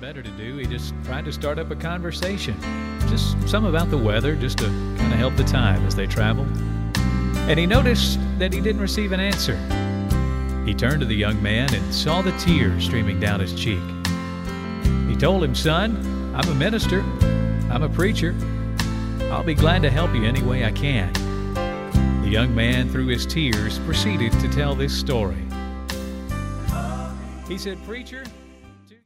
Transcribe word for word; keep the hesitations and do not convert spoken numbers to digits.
better to do, he just tried to start up a conversation. Just some about the weather, just to kind of help the time as they traveled. And he noticed that he didn't receive an answer. He turned to the young man and saw the tears streaming down his cheek. He told him, "Son, I'm a minister. I'm a preacher. I'll be glad to help you any way I can." The young man, through his tears, proceeded to tell this story. He said, "Preacher,